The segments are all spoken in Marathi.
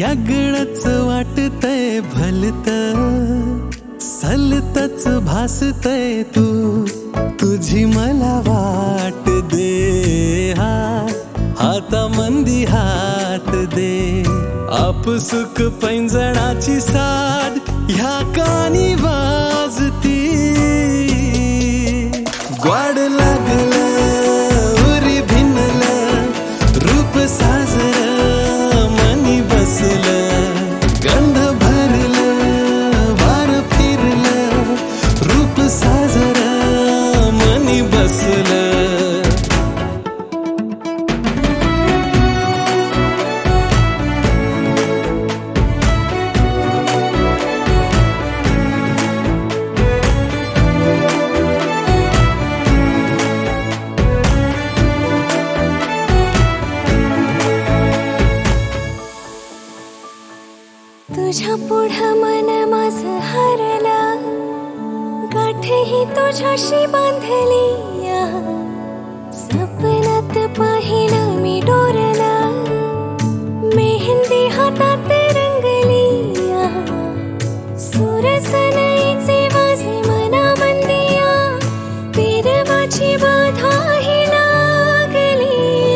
यागळच वाटतय भलत सलतच भासतय तू तुझी मला वाट दे हाता मंदी हात दे आपसुक पैंजणाची साद ह्या कानी वाजती ग्वाड लागलं उरी भिनलं रूप साजर मनी बसलं गंध भरलं वार फिरलं रूप साजर मनी बसलं तुझ्या पुढं मन माझं हरलं गाठही तुझ्याशी बांधली सपनात पाहिलं मी डोरलं मेहंदी हातात रंगली सुरसनाईचे वाजे मनामंदिया तेरवाची बाधा ही लागली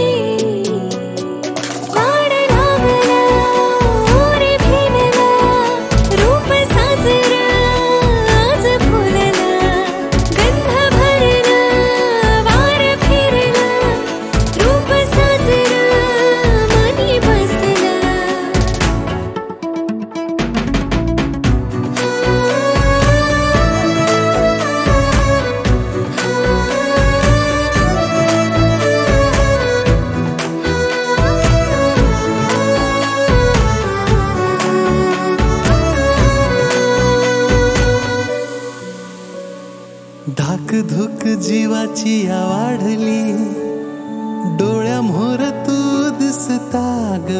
वाड लागला ओरे भिनला रूप साजर आज फुलला गंध भरला वार फिरला रूप साजर मनी बसला धाकधुक जीवाची वाढली डोळ्यामोर तू दिसता ग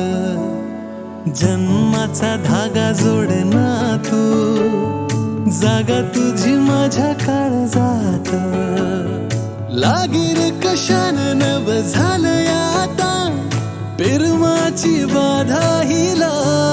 जन्माचा धागा जोडना तू जागा तुझी माझ्या काळजात लागीर कशान नव झालं आता पिरमाची बाधा ही